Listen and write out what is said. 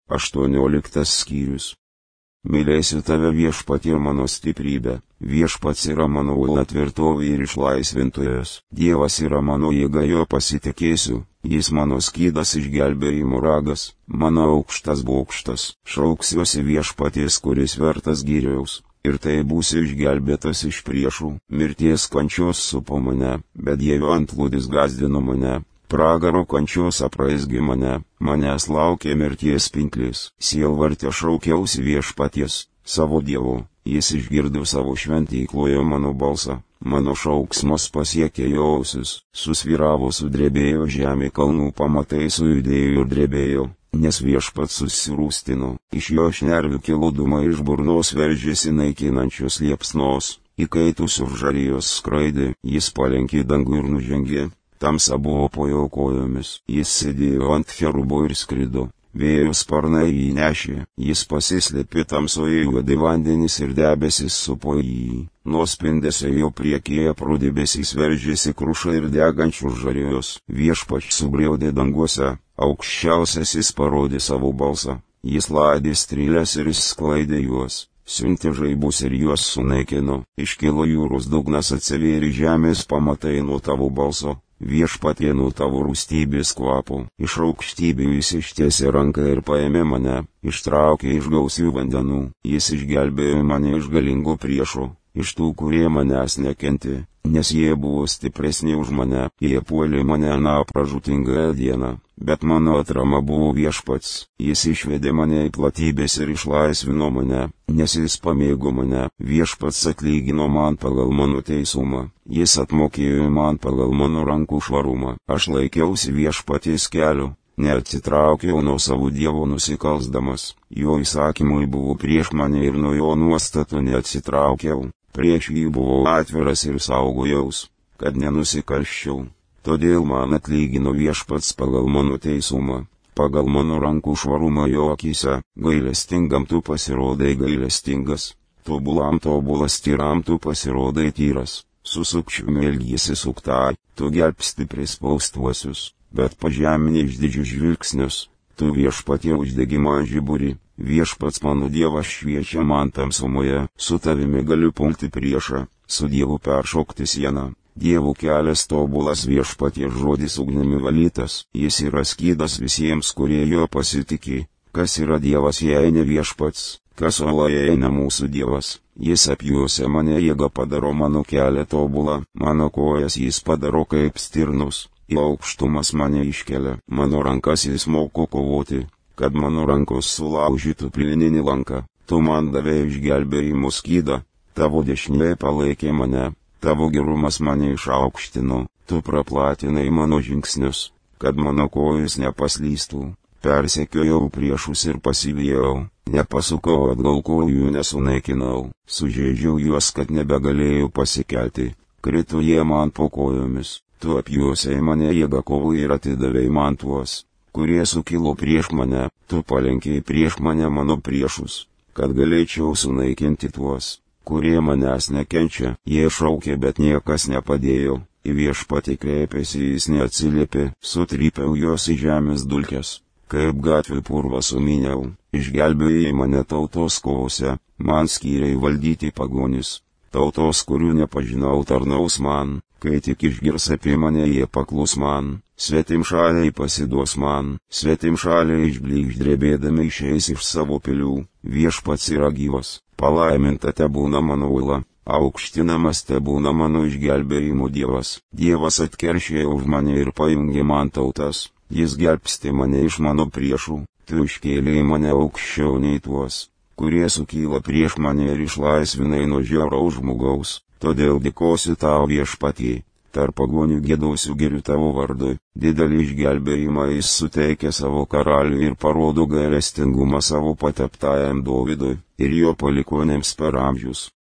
18 skyrius. Mylėsiu tave viešpatie mano stiprybė, viešpats yra mano uola tvirtovė ir išlaisvintojas, Dievas yra mano jėga, jo pasitikėsiu, jis mano skydas išgelbėjimo ragas, mano aukštas bokštas, šauksiuosi viešpaties, kuris vertas gyriaus, ir tai būsiu išgelbėtas iš priešų, mirties kančios supo mane, bet Dievo antplūdis gąsdino mane. Pragaro kančios apraizgė mane, manęs laukė mirties pinklis, sielvarte šaukiausi viešpaties, savo Dievo, jis išgirdo savo šventykloje mano balsą, mano šauksmas pasiekė jo ausis, susvyravo sudrebėjo žemė, kalnų pamatai sujudėjo ir drebėjo, nes viešpats susirūstino, iš jo šnervių kilo dūmai, iš burnos veržėsi naikinančios liepsnos, įkaitusios žarijos skraidė, jis palenkė dangų ir nužengė. Tamsa buvo po jo kojomis, jis sėdėjo ant cherubo ir skrido, vėjo sparnai jį nešė, jis pasislėpė tamsoje, juodi vandenys ir debesis supo jį, nuo spindesio jo priekyje pro debesys veržėsi kruša ir degančios žarijos, viešpats sugriaudė danguose, aukščiausiasis parodė savo balsą, jis laidė strėles ir išsklaidė juos. Siuntė žaibus ir juos sunaikino, iškilo jūros dugnas, atsivėrė žemės pamatai nuo tavo balso, viešpatie nuo tavo rūstybės kvapo, iš aukštybių jis ištiesė ranką ir paėmė mane, ištraukė iš gausių vandenų, jis išgelbėjo mane iš galingo priešo, iš tų, kurie manęs nekentė, nes jie buvo stipresni už mane, jie puolė mane aną pražūtingąją dieną. Bet mano atrama buvo viešpats, jis išvedė mane į platybės ir išlaisvino mane, nes jis pamėgo mane, viešpats atlygino man pagal mano teisumą, jis atmokėjo man pagal mano rankų švarumą, aš laikiausi viešpaties kelio, neatsitraukiau nuo savo Dievo nusikalsdamas, jo įsakymai buvo prieš mane ir nuo jo nuostatų neatsitraukiau, prieš jį buvau atviras ir saugojaus, kad nenusikalsčiau. Todėl man atlygino viešpats pagal mano teisumą, pagal mano rankų švarumą jo akyse, gailestingam tu pasirodai gailestingas, tobulam tobulas, tyram tu pasirodai tyras, su sukčiumi elgiesi suktai, tu gelbsti prispaustuosius, bet pažemini išdidžius žvilgsnius, tu viešpatie uždegi man žiburį, viešpats mano Dievas šviečia man tamsumoje, su tavimi galiu pulti priešą, su Dievu peršokti sieną. Dievo kelias tobulas, viešpaties žodis ugnimi valytas, jis yra skydas visiems, kurie jo pasitikė. Kas yra Dievas, jei ne viešpats, kas uola, jei ne mūsų Dievas, jis apjuosia mane, jėga padaro mano kelią tobulą, mano kojas jis padaro kaip stirnus, į aukštumas mane iškelia, mano rankas jis moko kovoti, kad mano rankos sulaužytų plininį lanką, tu man davei išgelbėjimo skydą, tavo dešinė palaikė mane. Tavo gerumas mane išaukštino, tu praplatinai mano žingsnius, kad mano kojus nepaslystų, persekiojau priešus ir pasivijau, nepasukau atgal kojų nesunaikinau, sužeidžiau juos, kad nebegalėjau pasikelti, krito jie man po kojomis, tu apjuosiai mane jėga kovai ir atidavei man tuos, kurie sukilo prieš mane, tu palenkiai prieš mane mano priešus, kad galėčiau sunaikinti tuos, kurie manęs nekenčia, jie šaukė, bet niekas nepadėjo, į viešpatį kreipėsi, jis neatsiliepė, sutrypiau juos į žemės dulkes, kaip gatvių purvą suminiau, išgelbėjai mane tautos kovose, man skyrei valdyti pagonis, tautos, kurių nepažinau, tarnaus man, kai tik išgirs apie mane, jie paklus man, svetimšaliai pasiduos man, svetimšaliai išblykš drebėdami išeis iš savo pilių, viešpats yra gyvas. Palaiminta tebūna mano uola, aukštinamas tebūna mano išgelbėjimo Dievas. Dievas atkeršė už mane ir pajungė man tautas, jis gelbsti mane iš mano priešų, tu iškėlei mane aukščiau nei tuos, kurie sukyla prieš mane ir išlaisvinai nuo žiauraus žmogaus. Todėl dėkosiu tau viešpatie, tarp pagonių giedosiu geriu tavo vardu, didelį išgelbėjimą jis suteikia savo karaliui ir parodo gailestingumą savo pateptajam Dovydui ir jo palikuonėms per amžius.